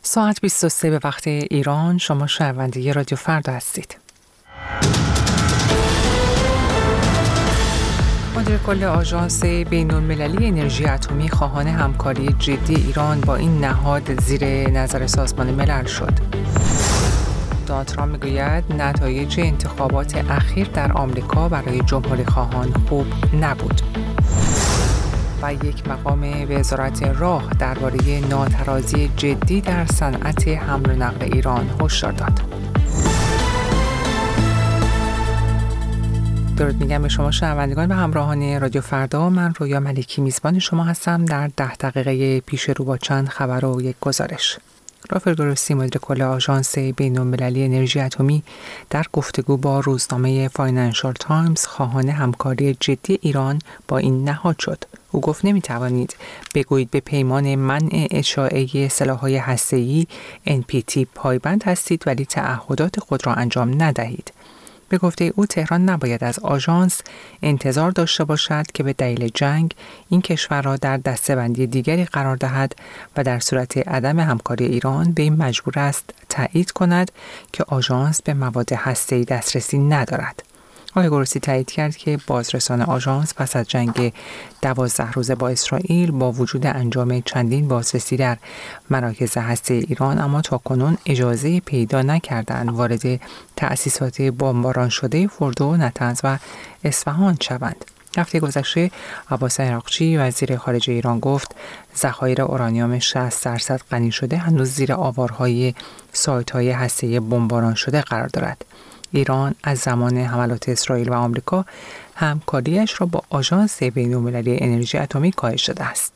ساعت 23 به وقت ایران. شما شنونده رادیو فردا هستید. مدیر کل آژانس بین‌المللی انرژی اتمی خواهان همکاری جدی ایران با این نهاد زیر نظر سازمان ملل شد. دونالد ترامپ میگوید نتایج انتخابات اخیر در آمریکا برای جمهوری‌خواهان خوب نبود. و یک مقام وزارت راه درباره ناترازی جدی در صنعت حمل و نقل ایران هشدار داد. درود میگم به شما شنوندگان و همراهان رادیو فردا. من رویا ملیکی میزبان شما هستم در 10 دقیقه پیش رو با چند خبر و یک گزارش. رافر گروسی مدیر کل آژانس بین‌المللی انرژی اتمی در گفتگو با روزنامه فاینانشال تایمز خواهان همکاری جدی ایران با این نهاد شد. او گفت نمیتوانید بگویید به پیمان منع اشاعه سلاح‌های هسته‌ای NPT پایبند هستید ولی تعهدات خود را انجام ندهید. به گفته او تهران نباید از آژانس انتظار داشته باشد که به دلیل جنگ این کشور را در دسته‌بندی دیگری قرار دهد و در صورت عدم همکاری ایران به این مجبور است تایید کند که آژانس به مواد هسته‌ای دسترسی ندارد. آقای گروسی تایید کرد که بازرسان آژانس پس از جنگ 12 روزه با اسرائیل با وجود انجام چندین بازرسی در مراکز هسته ایران اما تاکنون اجازه پیدا نکردند وارد تأسیسات بمباران شده فردو، نطنز و اصفهان شوند. هفته گذشته عباس عراقچی وزیر خارجه ایران گفت ذخایر اورانیوم 60% غنی شده هنوز زیر آوارهای سایت‌های هسته‌ای بمباران شده قرار دارد. ایران از زمان حملات اسرائیل و آمریکا همکاریش را با آژانس بین‌المللی انرژی اتمی کاهش داده است.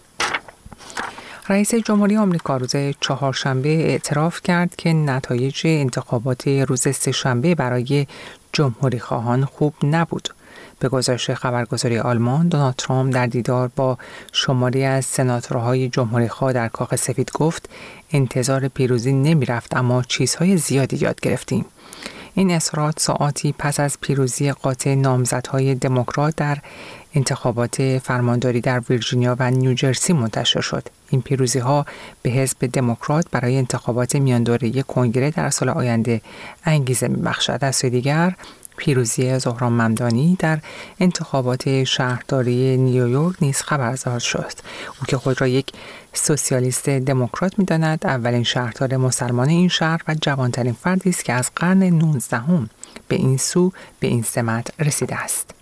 رئیس جمهوری آمریکا روز چهارشنبه اعتراف کرد که نتایج انتخابات روز سه‌شنبه برای جمهوری‌خواهان خوب نبود. به گزارش خبرگزاری آلمان، دونالد ترامپ در دیدار با شماری از سناتورهای جمهوری‌خواه در کاخ سفید گفت انتظار پیروزی نمی‌رفت اما چیزهای زیادی یاد گرفتیم. این اظهارات ساعاتی پس از پیروزی قاطع نامزدهای دموکرات در انتخابات فرمانداری در ویرجینیا و نیوجرسی منتشر شد. این پیروزی‌ها به حزب دموکرات برای انتخابات میاندوره‌ای کنگره در سال آینده انگیزه می‌بخشد. از سوی دیگر پیروزی زهران ممدانی در انتخابات شهرداری نیویورک نیز خبرزاد شد. او که خود را یک سوسیالیست دموکرات می‌داند، اولین شهردار مسلمان این شهر و جوانترین فردی است که از قرن 19 به این سمت رسیده است.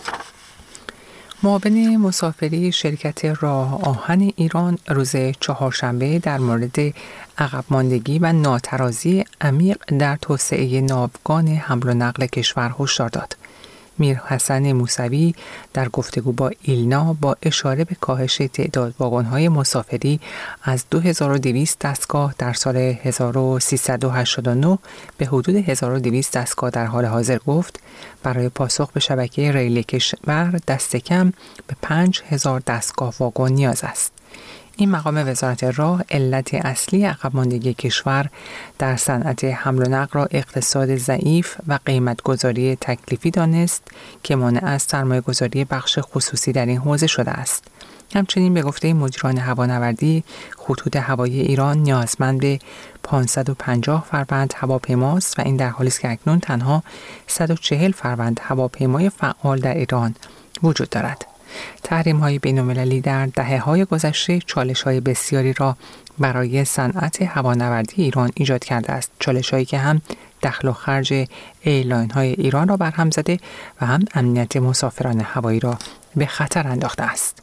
معاون مسافری شرکت راه آهن ایران روز چهارشنبه در مورد عقب ماندگی و ناترازی عمیق در توسعه ناوگان حمل و نقل کشور هشدار داد. میر حسن موسوی در گفتگو با ایلنا با اشاره به کاهش تعداد واگن‌های مسافری از 2200 دستگاه در سال 1389 به حدود 1200 دستگاه در حال حاضر گفت برای پاسخ به شبکه ریل کشور دست کم به 5000 دستگاه واگن نیاز است. این مقام وزارت راه علت اصلی عقب ماندگی کشور در صنعت حمل و نقل را اقتصاد ضعیف و قیمت‌گذاری تکلیفی دانست که مانع از سرمایه‌گذاری بخش خصوصی در این حوزه شده است. همچنین به گفته مدیران هوانوردی خطوط هوایی ایران نیازمند به 550 فروند هواپیماست و این در حالی است که اکنون تنها 140 فروند هواپیمای فعال در ایران وجود دارد. تحریم‌های بین‌المللی در دهه‌های گذشته چالش‌های بسیاری را برای صنعت هوانوردی ایران ایجاد کرده است. چالش‌هایی که هم دخل و خرج ایرلاین‌های ایران را برهم زده و هم امنیت مسافران هوایی را به خطر انداخته است.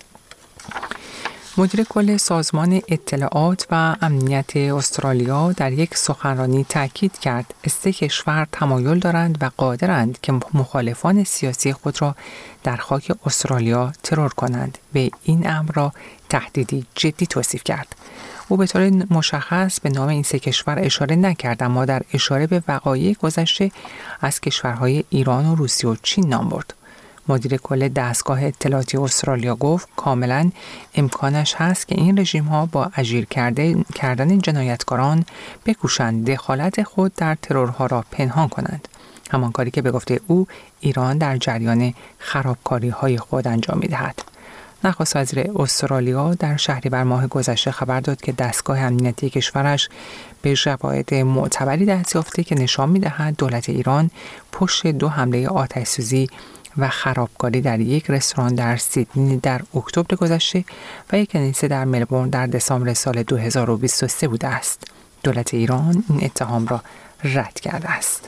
مدیر کل سازمان اطلاعات و امنیت استرالیا در یک سخنرانی تاکید کرد سه کشور تمایل دارند و قادرند که مخالفان سیاسی خود را در خاک استرالیا ترور کنند. به این امر را تهدیدی جدی توصیف کرد. او به طور مشخص به نام این سه کشور اشاره نکرد اما در اشاره به وقایع گذشته از کشورهای ایران و روسیه و چین نام برد. مدیر کل دستگاه اطلاعاتی استرالیا گفت کاملا امکانش هست که این رژیم ها با اجیر کردن جنایتکاران بکوشند دخالت خود در ترورها را پنهان کنند. همان کاری که به گفته او ایران در جریان خرابکاری های خود انجام می دهد. نخست وزیر استرالیا در شهریور ماه گذشته خبر داد که دستگاه امنیتی کشورش به شواهد معتبری دست یافته که نشان می‌دهد دولت ایران پشت 2 حمله آتش‌سوزی و خرابکاری در یک رستوران در سیدنی در اکتبر گذشته و یک کنیسه در ملبورن در دسامبر سال 2023 بوده است. دولت ایران این اتهام را رد کرده است.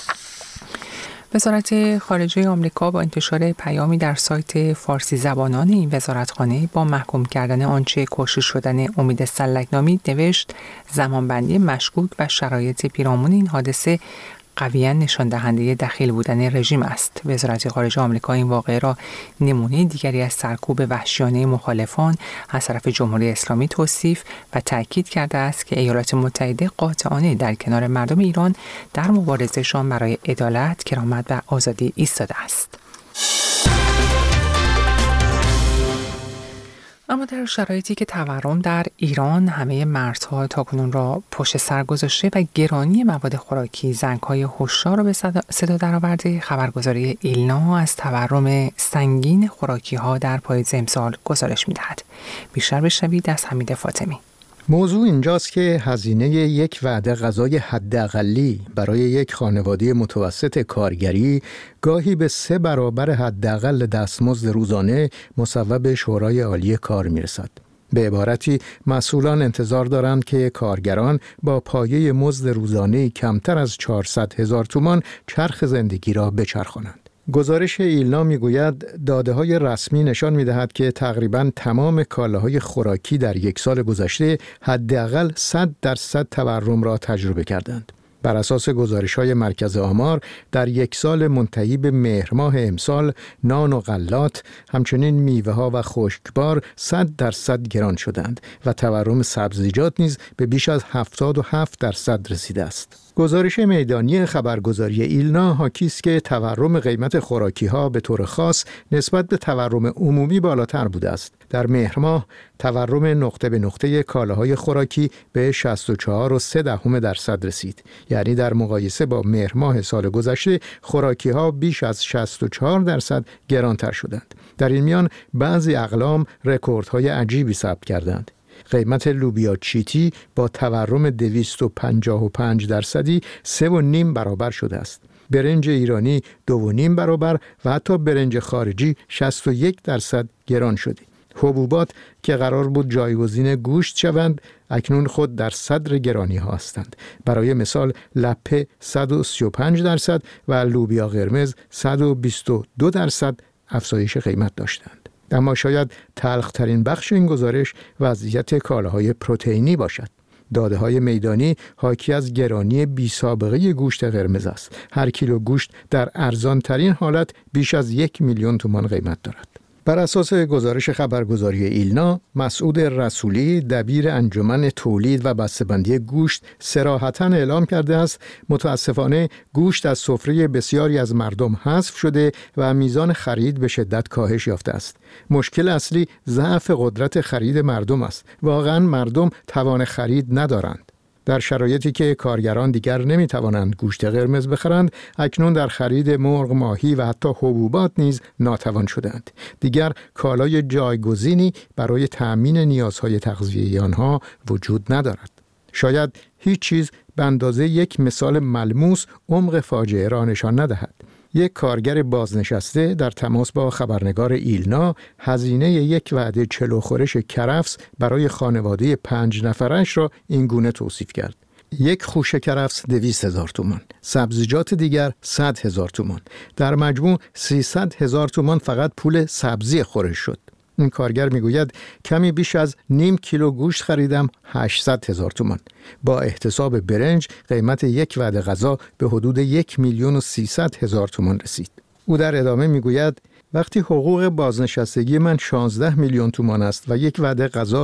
وزارت خارجه آمریکا با انتشار پیامی در سایت فارسی زبانان این وزارتخانه با محکوم کردن آنچه کشته شدن امید سلکنامی نوشت زمانبندی مشکوک و شرایط پیرامون این حادثه قویاً نشان دهنده دخیل بودن رژیم است. وزارت خارجه آمریکا این واقعه را نمونه دیگری از سرکوب وحشیانه مخالفان از طرف جمهوری اسلامی توصیف و تاکید کرده است که ایالات متحده قاطعانه در کنار مردم ایران در مبارزه‌شان برای عدالت، کرامت و آزادی ایستاده است. اما در شرایطی که تورم در ایران همه مرزها تاکنون را پشت سر گذاشته و گرانی مواد خوراکی زنگ‌های هشدار را به صدا درآورده، خبرگزاری ایلنا از تورم سنگین خوراکی‌ها در پاییز امسال گزارش می‌دهد. بیشتر بشنوید از حمید فاطمی. موضوع اینجاست که هزینه یک وعده غذای حداقلی برای یک خانواده متوسط کارگری گاهی به 3 برابر حداقل دستمزد روزانه مصوب شورای عالی کار میرسد. به عبارتی مسئولان انتظار دارند که کارگران با پایه مزد روزانه کمتر از 400,000 تومان چرخ زندگی را بچرخانند. گزارش ایلنا میگوید داده‌های رسمی نشان می‌دهد که تقریباً تمام کالاهای خوراکی در یک سال گذشته حداقل 100% تورم را تجربه کردند. بر اساس گزارش‌های مرکز آمار در یک سال منتهی به مهر ماه امسال نان و غلات همچنین میوه‌ها و خشکبار 100% گران شدند و تورم سبزیجات نیز به بیش از 77% رسیده است. گزارش میدانی خبرگزاری ایلنا حاکی است که تورم قیمت خوراکی‌ها به طور خاص نسبت به تورم عمومی بالاتر بوده است. در مهر ماه تورم نقطه به نقطه کالاهای خوراکی به 64.3% رسید. یعنی در مقایسه با مهر ماه سال گذشته خوراکی‌ها بیش از 64% گرانتر شدند. در این میان بعضی اقلام رکوردهای عجیبی ثبت کردند. قیمت لوبیا چیتی با تورم 255% 3.5 برابر شده است. برنج ایرانی 2.5 برابر و حتی برنج خارجی 61% گران شده. حبوبات که قرار بود جایگزین گوشت شوند اکنون خود در صدر گرانی ها هستند. برای مثال لپه 135% و لوبیا قرمز 122% افزایش قیمت داشتند. اما شاید تلخ‌ترین بخش این گزارش وضعیت کالاهای پروتئینی باشد. داده‌های میدانی حاکی از گرانی بی‌سابقه گوشت قرمز است. هر کیلو گوشت در ارزان‌ترین حالت بیش از 1 میلیون تومان قیمت دارد. بر اساس گزارش خبرگزاری ایلنا، مسعود رسولی دبیر انجمن تولید و بسته‌بندی گوشت صراحتاً اعلام کرده است متاسفانه گوشت از سفره بسیاری از مردم حذف شده و میزان خرید به شدت کاهش یافته است. مشکل اصلی ضعف قدرت خرید مردم است. واقعاً مردم توان خرید ندارند. در شرایطی که کارگران دیگر نمی‌توانند گوشت قرمز بخرند، اکنون در خرید مرغ، ماهی و حتی حبوبات نیز ناتوان شدند. دیگر کالای جایگزینی برای تأمین نیازهای تغذیه‌ای آنها وجود ندارد. شاید هیچ چیز به اندازه یک مثال ملموس عمق فاجعه را نشان ندهد. یک کارگر بازنشسته در تماس با خبرنگار ایلنا هزینه یک وعده چلوخورش کرفس برای خانواده 5 نفرش را این گونه توصیف کرد: یک خوشه کرفس 200,000 تومان، سبزیجات دیگر 100,000 تومان. در مجموع 300,000 تومان فقط پول سبزی خورش شد. این کارگر میگوید کمی بیش از نیم کیلو گوشت خریدم 800,000 تومان. با احتساب برنج قیمت یک وعده غذا به حدود 1,300,000 تومان رسید. او در ادامه میگوید وقتی حقوق بازنشستگی من 16 میلیون تومان است و یک وعده غذا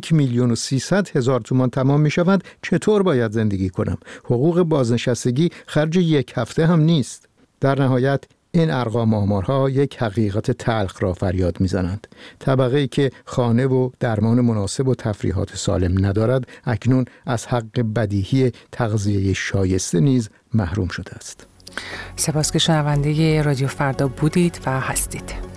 1,300,000 تومان تمام می شود، چطور باید زندگی کنم؟ حقوق بازنشستگی خرج یک هفته هم نیست. در نهایت این ارقام آمارها یک حقیقت تلخ را فریاد می‌زنند. طبقه‌ای که خانه و درمان مناسب و تفریحات سالم ندارد، اکنون از حق بدیهی تغذیه شایسته نیز محروم شده است. سپاس که شنونده رادیو فردا بودید و هستید.